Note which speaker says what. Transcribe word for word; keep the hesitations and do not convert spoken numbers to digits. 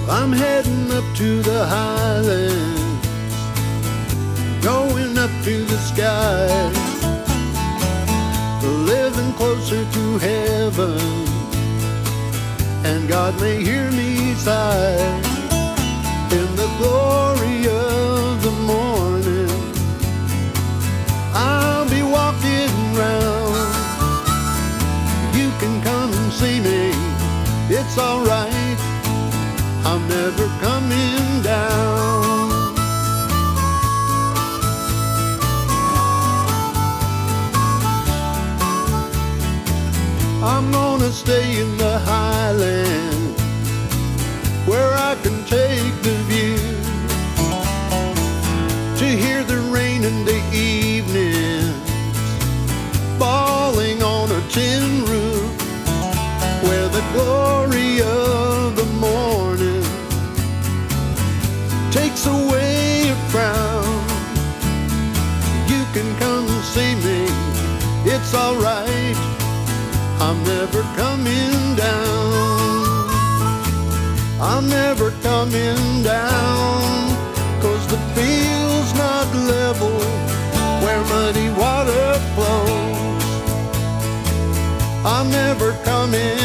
Speaker 1: I'm heading up to the highlands, going up to the sky, living closer to heaven, and God may hear me sigh. In the glory of the morning, I'll be walking round. You can come and see me, it's alright, I'm never coming down. I'm gonna stay in the highlands where I can take the view, to hear the rain in the evenings falling on a tin roof, where the glory of the morning takes away a frown. You can come and see me, it's alright, I'm never coming down. I'm never coming down, 'cause the field's not level where muddy water flows. I'm never coming